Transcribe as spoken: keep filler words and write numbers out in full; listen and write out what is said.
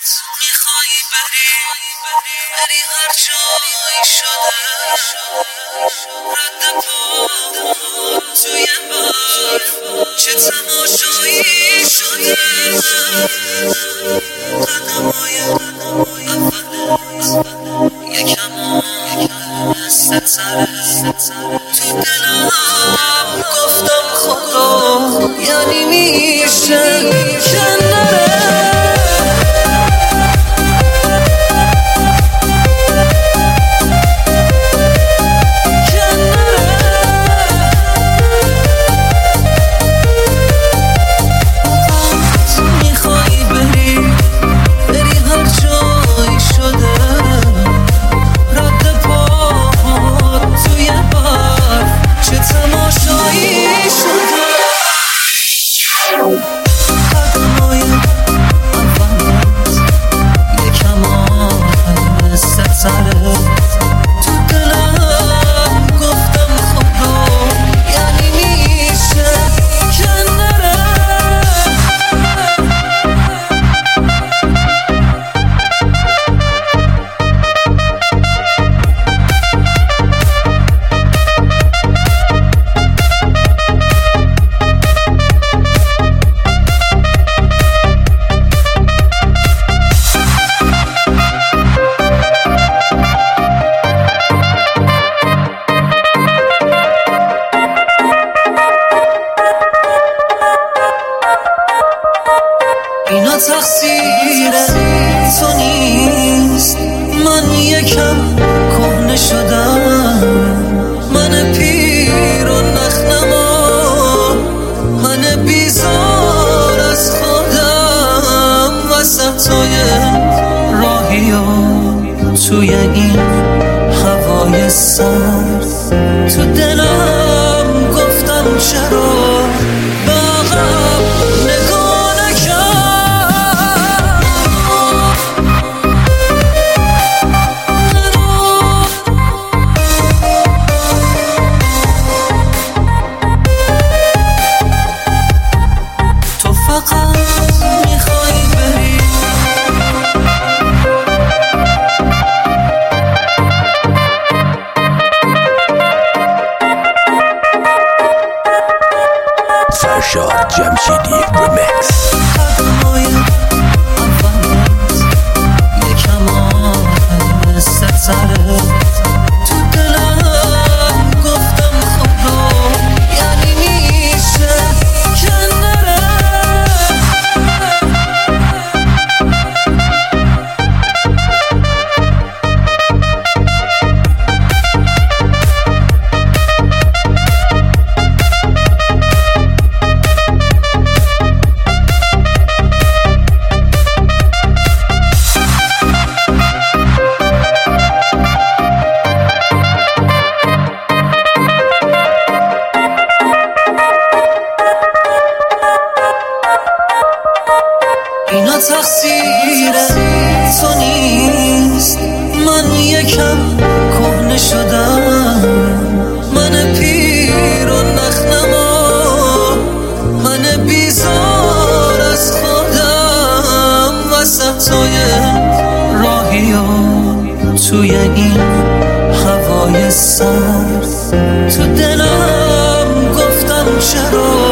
میخوایی بری بری هر جایی شده رد پا توی برف چه تماشایی شده قدمای اولت یکم مثل تره تو دلم گفتم خدا یعنی میشه که نره اینا تقصیر تو نیست من یکم کهنه شدم من پیر و نخنما من بیزار از خودم وسطای راهی و توی این هوای سرد تو دلم گفتم چرا فرشاد جمشیدی ریمیکس یکم مثل تره تو دلم گفتم خدا یعنی میشه که نره اینا تقصیر تو نیست من یکم کهنه شدم من پیر و نخنما من بیزار از خودم وسطای راهی و توی این هوای سرد تو دلم گفتم چرا